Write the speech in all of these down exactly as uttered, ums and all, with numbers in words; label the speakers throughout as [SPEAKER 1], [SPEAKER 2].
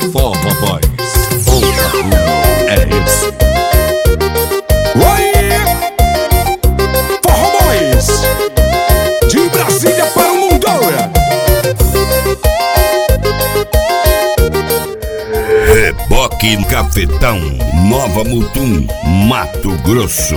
[SPEAKER 1] Forró Boys, o barulho é esse.
[SPEAKER 2] Oi! Forró Boys, de Brasília para o mundo.
[SPEAKER 3] Reboque Cafetão, Nova Mutum, Mato Grosso.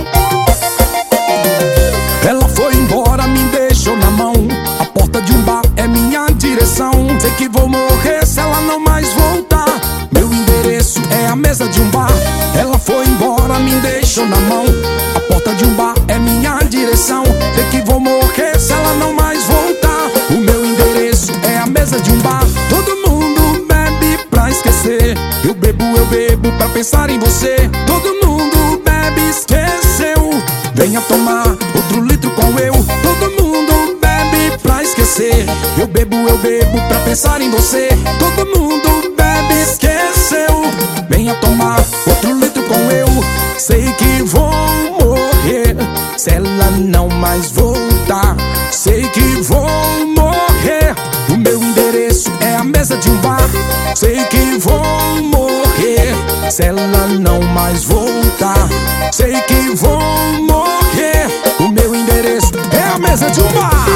[SPEAKER 2] Ela foi embora, me deixou na mão. A porta de um bar é minha direção. Sei que vou morrer se ela não mais voltar. Meu endereço é a mesa de um bar. Ela foi embora, me deixou na mão. A porta de um bar é minha direção. Sei que vou morrer se ela não mais voltar. O meu endereço é a mesa de um bar. Todo mundo bebe pra esquecer. Eu bebo, eu bebo pra pensar em você. Todo mundo bebe, esqueceu. Venha tomar outro litro com eu. Todo mundo bebe pra esquecer. Eu bebo, eu bebo pra pensar em você. Todo mundo bebe, esqueceu. Venha tomar outro litro com eu. Sei que vou morrer se ela não mais voltar. Sei que vou morrer. O meu endereço é a mesa de um bar. Sei que vou morrer se ela não mais voltar. Sei que vou morrer. O meu endereço é a mesa de um bar.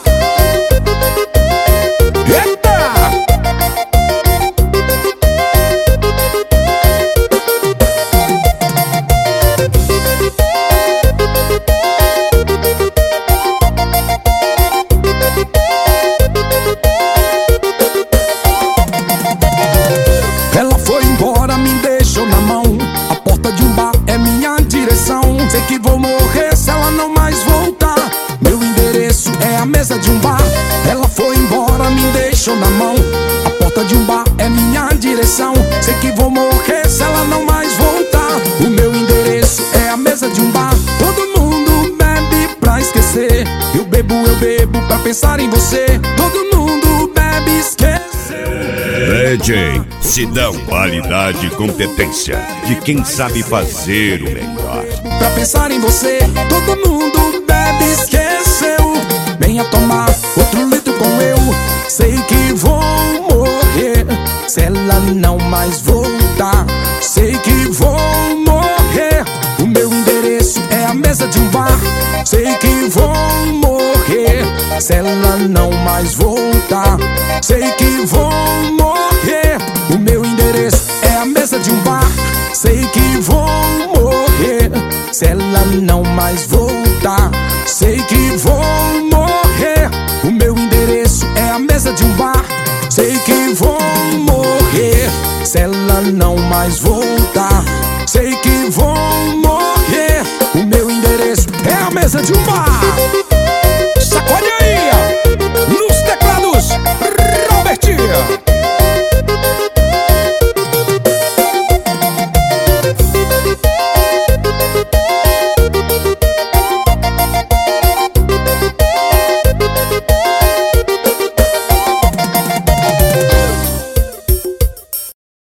[SPEAKER 2] Eita! Ela foi embora, me deixou na mão. A porta de um bar é minha direção. Sei que vou morrer se ela não mais voltar. Meu endereço é a mesa de um bar. Ela foi embora, me deixou na mão. A porta de um bar é minha direção. Sei que vou morrer se ela não mais voltar. O meu endereço é a mesa de um bar. Todo mundo bebe pra esquecer. Eu bebo, eu bebo pra pensar em você. Todo mundo bebe, esquece.
[SPEAKER 3] D J Sidão, qualidade e competência de quem sabe fazer o melhor.
[SPEAKER 2] Pra pensar em você, todo mundo bebe, esqueceu. Venha tomar outro litro com eu. Sei que vou morrer se ela não mais voltar. Sei que vou morrer. O meu endereço é a mesa de um bar. Sei que vou morrer se ela não mais voltar. Sei que vou morrer. O meu endereço é a mesa de um bar. Sei que vou morrer se ela não mais voltar. Sei que vou morrer. O meu endereço é a mesa de um bar. Sei que vou morrer se ela não mais voltar. Sei que vou morrer. O meu endereço é a mesa de um bar.